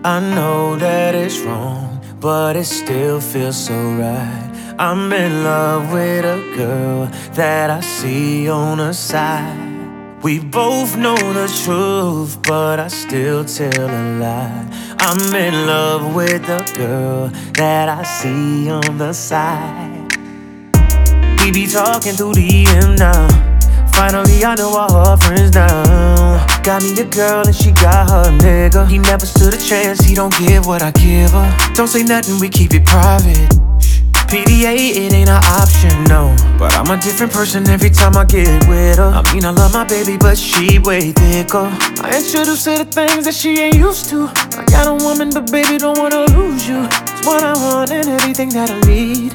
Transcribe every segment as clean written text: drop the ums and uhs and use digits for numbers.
I know that it's wrong, but it still feels so right. I'm in love with a girl that I see on the side. We both know the truth, but I still tell a lie. I'm in love with the girl that I see on the side. We be talking through DM now. Finally, I know all her friends now. Got me a girl and she got her nigga. He never stood a chance, he don't give what I give her. Don't say nothing, we keep it private. PDA, it ain't an option, no. But I'm a different person every time I get with her. I mean, I love my baby, but she way thicker. I introduce her to things that she ain't used to. I got a woman, but baby, don't wanna lose you. It's what I want and everything that I need.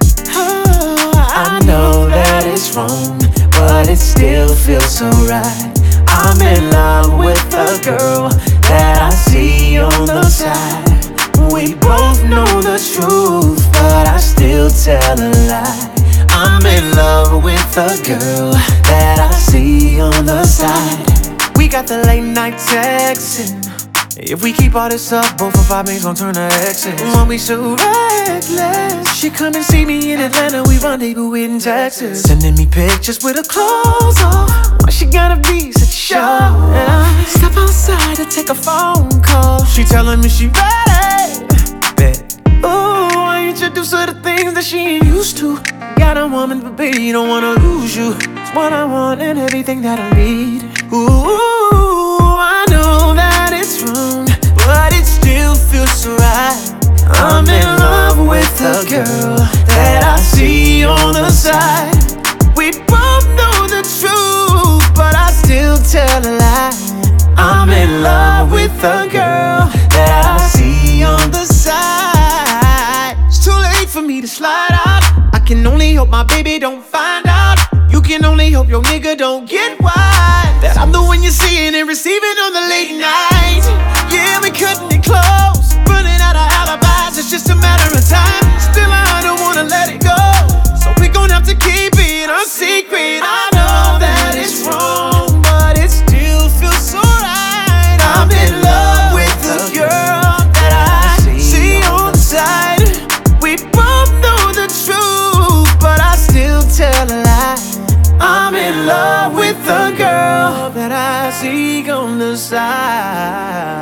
I know that it's wrong, but it still feels so right. I'm in love with a girl that I see on the side. We both know the truth, but I still tell a lie. I'm in love with a girl that I see on the side. We got the late night texting. If we keep all this up, both of our mates gon' turn to exes. When we so reckless, she come and see me in Atlanta, we rendezvous in Texas. Sending me pictures with her clothes off. Why she gotta be such a show? Yeah. Step outside to take a phone call. She telling me she ready. Bet. Ooh, I introduce her to things that she ain't used to. Got a woman, but baby, don't wanna lose you. It's what I want and everything that I need. Ooh, I know that it's wrong, but it still feels so right. I'm in love with a girl that I see on the side. We both know the truth, but I still tell a lie. I'm in love with a girl that I see on the side. It's too late for me to slide out. I can only hope my baby don't find out. You can only hope your nigga don't get wise that I'm the one you're seeing and receiving on the late night. Yeah, we cutting it close, running out of alibis, it's just a matter of time. Still, I don't wanna let it go, so we gon' have to keep it a secret. I know that it's wrong, but it still feels so right. I'm in love with the girl that I see on the side. We both know the truth, but I still tell a lie. I'm in love with the girl that I see on the side.